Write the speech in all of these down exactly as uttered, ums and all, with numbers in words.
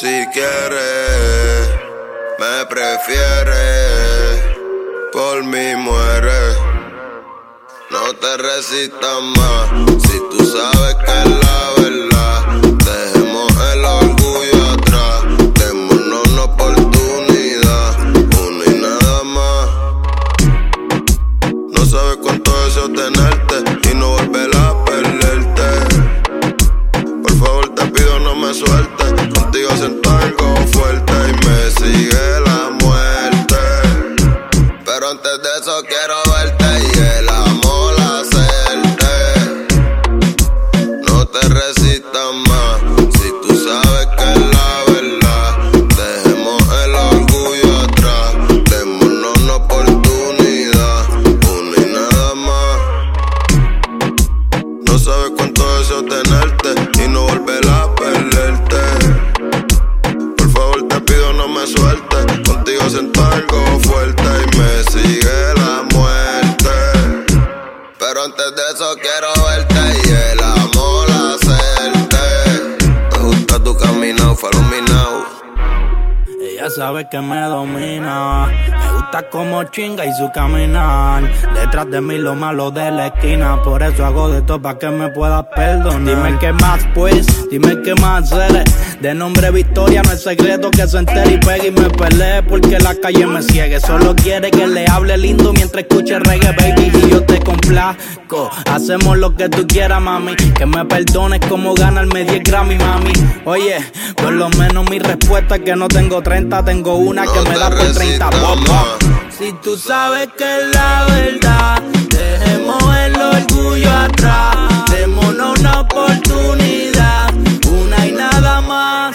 Si quieres, me prefieres, por mí mueres. No te resistas más, si tú sabes que es la verdad. Dejemos el orgullo atrás, démonos una oportunidad, uno y nada más. No sabes cuánto deseo tenerte y no volver a perderte. Por favor te pido no me sueltes, contigo siento algo fuerte y me sigue la muerte. Pero antes de eso quiero verte y el amor hacerte. No te resistas más, si tú sabes que es la verdad. Dejemos el orgullo atrás, démonos una oportunidad, uno y nada más. No sabes cuánto deseo tenerte y no volver a perderte. Por favor te pido no me sueltes, contigo siento algo fuerte y me sigue la muerte. Pero antes de eso quiero verte y el amor hacerte. Me gusta tu camino, follow me now. Ella sabe que me domina, me gusta como chinga y su caminar. Detrás de mí lo malo de la esquina, por eso hago de todo pa' que me puedas perdonar. Dime qué más pues, dime qué más eres. De nombre Victoria no es secreto que se entere y pegue y me pelee porque la calle me ciegue. Solo quiere que le hable lindo mientras escuche reggae, baby, y yo te complazco. Hacemos lo que tú quieras, mami, que me perdones como ganarme diez Grammy, mami. Oye, por lo menos mi respuesta es que no tengo treinta, tengo una No que me da por treinta. Si tú sabes que es la verdad, dejemos el orgullo atrás, démonos una oportunidad, una y nada más.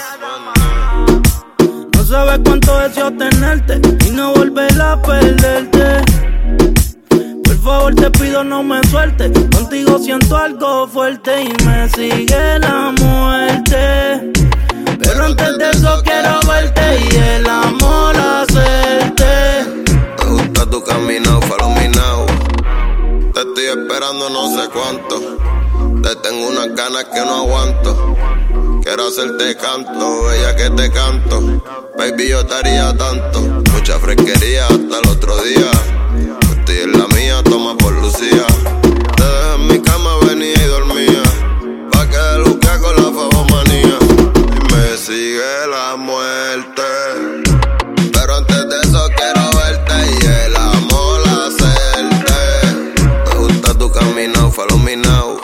No sabes cuánto deseo tenerte y no volver a perderte. Por favor te pido no me sueltes, contigo siento algo fuerte y me sigue la muerte. Pero antes de eso quiero verte y el amor hacerte. Me gusta tu camino, follow me now. Te estoy esperando no sé cuánto, te tengo unas ganas que no aguanto. Quiero hacerte canto, bella que te canto. Baby yo te haría tanto, mucha fresquería hasta el otro día. Estoy en la mía, toma por Lucía. Te dejé en mi cama, venía y dormía, pa' que luque con la favomanía. Y me sigue la muerte. Pero antes de eso quiero verte y el amor hacerte. Me gusta tu camino, follow me now.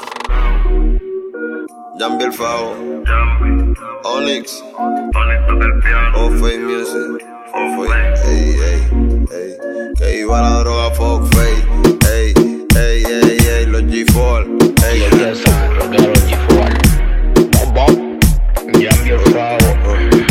Jambi el Favo, Onyx, O-Fade Music, O-Fade, ey, ey, ey. Que iba la droga, fuck Fade, ey, ey, ey, ey, los G cuatro, ey. Yo ya saben lo que era los G cuatro. Bob, Bob, Jambi el Favo.